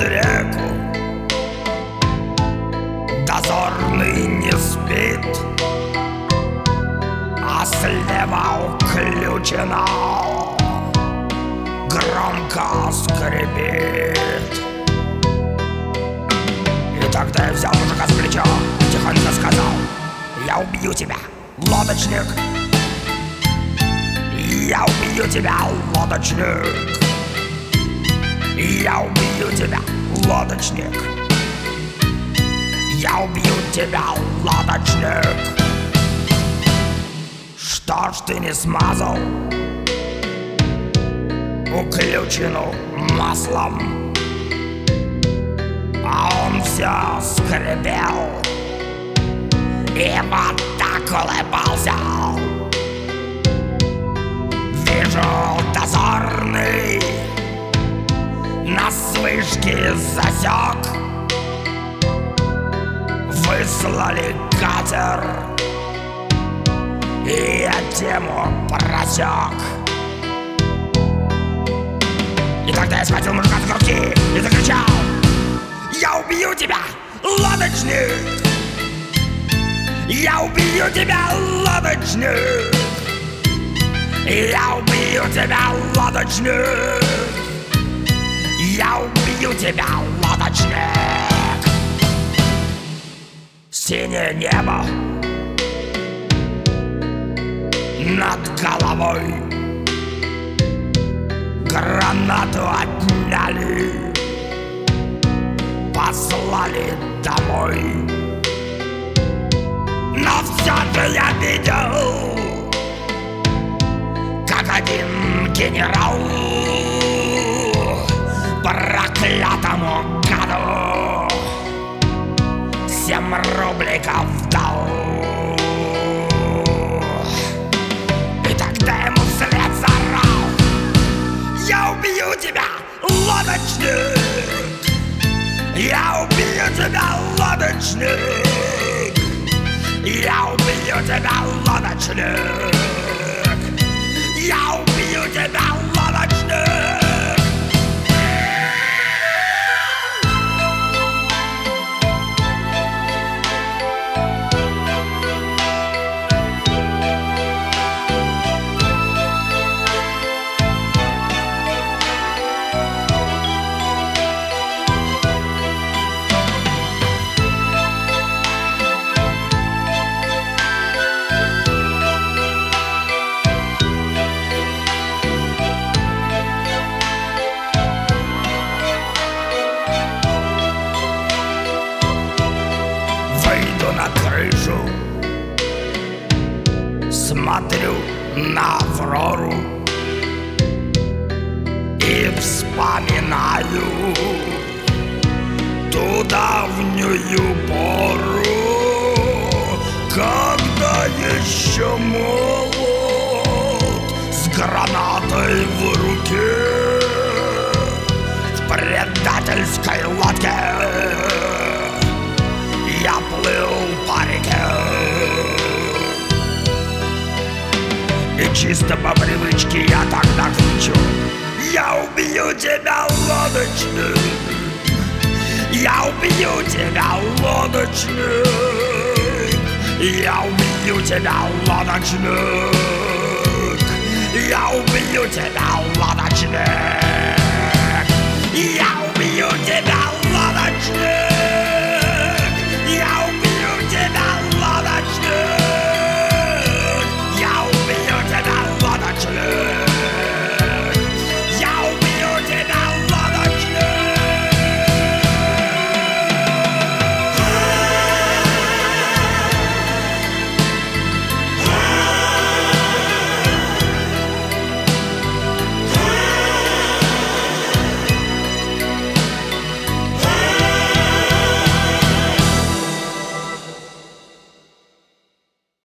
реку, дозорный не спит, а слева уключено громко скрипит. И тогда я взял мужика с плеча, тихонько сказал: я убью тебя, лодочник. Я убью тебя, лодочник. Я убью тебя, лодочник. Я убью тебя, лодочник. Что ж ты не смазал уключину маслом? А он все скрипел и вот так улыбался. Вижу, дозорный на вышке засек. Выслали катер, и я тему просек. И тогда я схватил мужика за руки и закричал: я убью тебя, лодочник! Я убью тебя, лодочник! Я убью тебя, лодочник! Я убью тебя, лодочник! Синее небо над головой, гранату отняли, послали домой. Но все же я видел, как один генерал проклятому гаду 7 рубликов дал. И тогда ему вслед заорал: я убью тебя, лодочник! Я убью тебя, лодочник! Я убью тебя, лодочник! Я убью тебя, лодочник! На крышу смотрю на Аврору и вспоминаю ту давнюю пору, когда еще молод, с гранатой в руке, в предательской лодке я плыл по реке. И чисто по привычке я тогда кричу: я убью тебя, лодочник! Я убью тебя, лодочник! Я убью тебя, лодочник! Я убью тебя, лодочник! Я убью тебя, лодочник!